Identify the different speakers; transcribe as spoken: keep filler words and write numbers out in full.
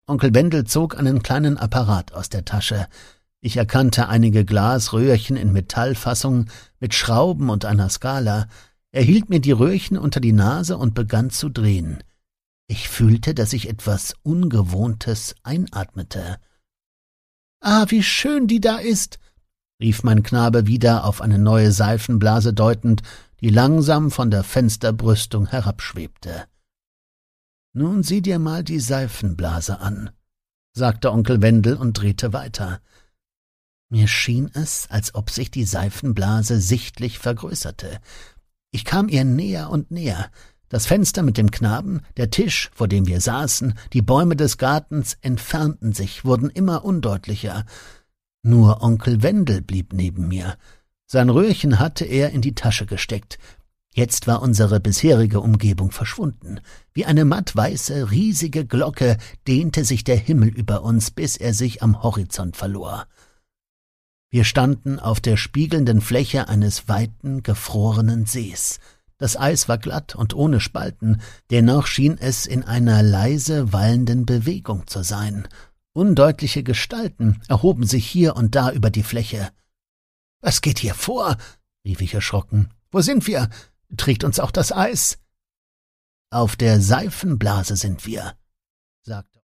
Speaker 1: Onkel Wendel zog einen kleinen Apparat aus der Tasche. Ich erkannte einige Glasröhrchen in Metallfassung mit Schrauben und einer Skala. Er hielt mir die Röhrchen unter die Nase und begann zu drehen. Ich fühlte, dass ich etwas Ungewohntes einatmete. »Ah, wie schön die da ist«, rief mein Knabe wieder auf eine neue Seifenblase deutend, die langsam von der Fensterbrüstung herabschwebte. »Nun sieh dir mal die Seifenblase an«, sagte Onkel Wendel und drehte weiter. Mir schien es, als ob sich die Seifenblase sichtlich vergrößerte. Ich kam ihr näher und näher. Das Fenster mit dem Knaben, der Tisch, vor dem wir saßen, die Bäume des Gartens entfernten sich, wurden immer undeutlicher. Nur Onkel Wendel blieb neben mir. Sein Röhrchen hatte er in die Tasche gesteckt. Jetzt war unsere bisherige Umgebung verschwunden. Wie eine mattweiße, riesige Glocke dehnte sich der Himmel über uns, bis er sich am Horizont verlor. Wir standen auf der spiegelnden Fläche eines weiten, gefrorenen Sees. Das Eis war glatt und ohne Spalten, dennoch schien es in einer leise wallenden Bewegung zu sein. Undeutliche Gestalten erhoben sich hier und da über die Fläche. »Was geht hier vor?« rief ich erschrocken. »Wo sind wir? Trägt uns auch das Eis?« »Auf der Seifenblase sind wir«, sagte